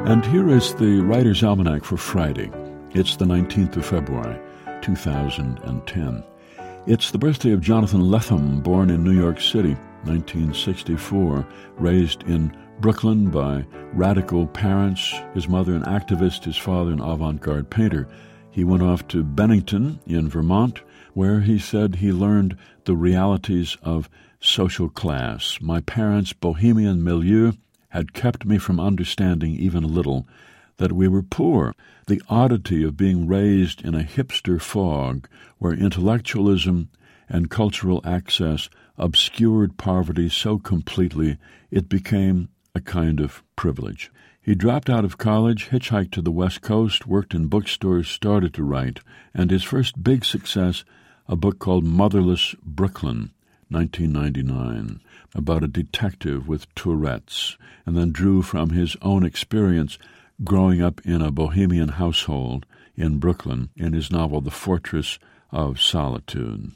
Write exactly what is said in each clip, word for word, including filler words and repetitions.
And here is the Writer's Almanac for Friday. It's the nineteenth of February, two thousand ten. It's the birthday of Jonathan Lethem, born in New York City, nineteen sixty-four, raised in Brooklyn by radical parents, his mother an activist, his father an avant-garde painter. He went off to Bennington in Vermont, where he said he learned the realities of social class. My parents' bohemian milieu had kept me from understanding even a little that we were poor. The oddity of being raised in a hipster fog where intellectualism and cultural access obscured poverty so completely it became a kind of privilege. He dropped out of college, hitchhiked to the West Coast, worked in bookstores, started to write, and his first big success, a book called Motherless Brooklyn, nineteen ninety-nine, about a detective with Tourette's, and then drew from his own experience growing up in a bohemian household in Brooklyn in his novel The Fortress of Solitude.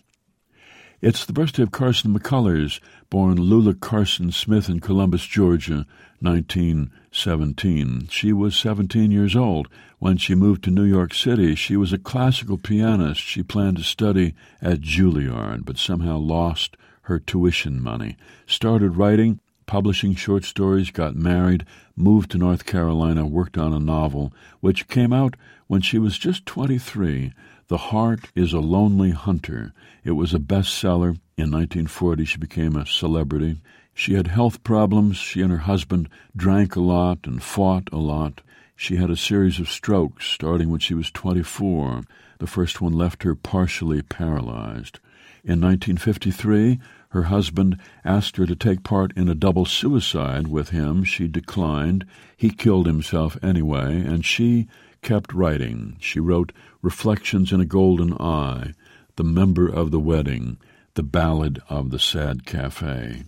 It's the birthday of Carson McCullers, born Lula Carson Smith in Columbus, Georgia, nineteen seventeen. She was seventeen years old when she moved to New York City. She was a classical pianist. She planned to study at Juilliard, but somehow lost her tuition money. Started writing, publishing short stories, got married, moved to North Carolina, worked on a novel, which came out when she was just twenty-three. The Heart is a Lonely Hunter. It was a bestseller. In nineteen forty, she became a celebrity. She had health problems. She and her husband drank a lot and fought a lot. She had a series of strokes starting when she was twenty-four. The first one left her partially paralyzed. In nineteen fifty-three, her husband asked her to take part in a double suicide with him. She declined. He killed himself anyway, and she kept writing. She wrote Reflections in a Golden Eye, The Member of the Wedding, The Ballad of the Sad Cafe.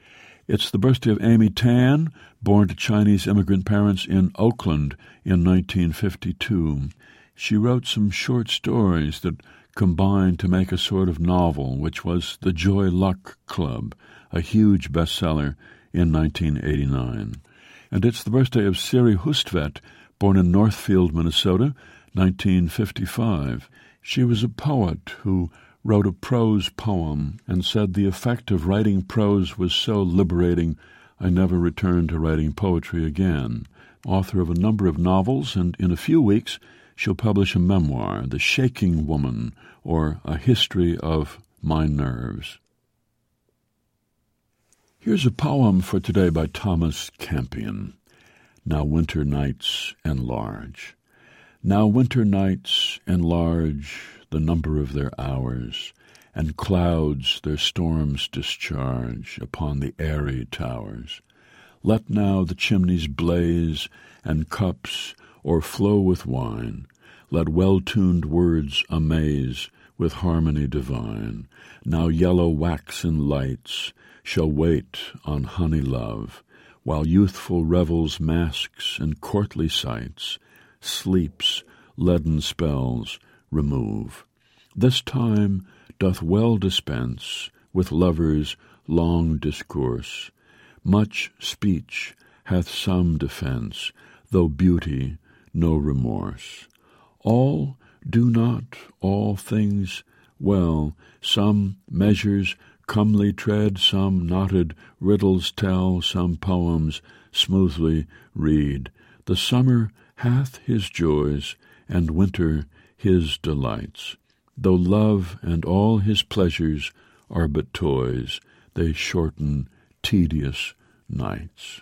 It's the birthday of Amy Tan, born to Chinese immigrant parents in Oakland in nineteen fifty-two. She wrote some short stories that combined to make a sort of novel, which was The Joy Luck Club, a huge bestseller in nineteen eighty-nine. And it's the birthday of Siri Hustvedt, born in Northfield, Minnesota, nineteen fifty-five. She was a poet who wrote a prose poem and said the effect of writing prose was so liberating I never returned to writing poetry again. Author of a number of novels, and in a few weeks she'll publish a memoir, The Shaking Woman, or A History of My Nerves. Here's a poem for today by Thomas Campion. Now winter nights enlarge. Now winter nights enlarge the number of their hours, and clouds their storms discharge upon the airy towers. Let now the chimneys blaze, and cups o'erflow with wine. Let well-tuned words amaze with harmony divine. Now yellow waxen lights shall wait on honey love, while youthful revels masks and courtly sights, sleep's leaden spells remove. This time doth well dispense with lovers' long discourse. Much speech hath some defence, though beauty no remorse. All do not all things well, some measures comely tread, some knotted riddles tell, some poems smoothly read. The summer hath his joys, and winter his delights. Though love and all his pleasures are but toys, they shorten tedious nights.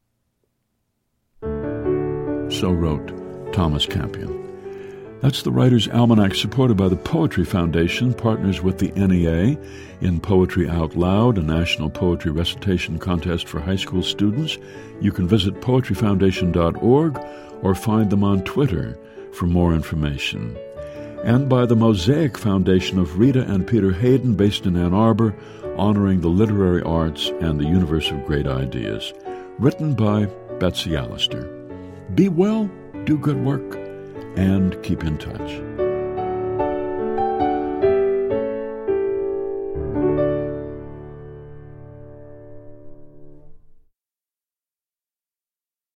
So wrote Thomas Campion. That's the Writer's Almanac, supported by the Poetry Foundation, partners with the N E A in Poetry Out Loud, a national poetry recitation contest for high school students. You can visit poetry foundation dot org or find them on Twitter for more information. And by the Mosaic Foundation of Rita and Peter Hayden, based in Ann Arbor, honoring the literary arts and the universe of great ideas. Written by Betsy Allister. Be well, do good work, and keep in touch.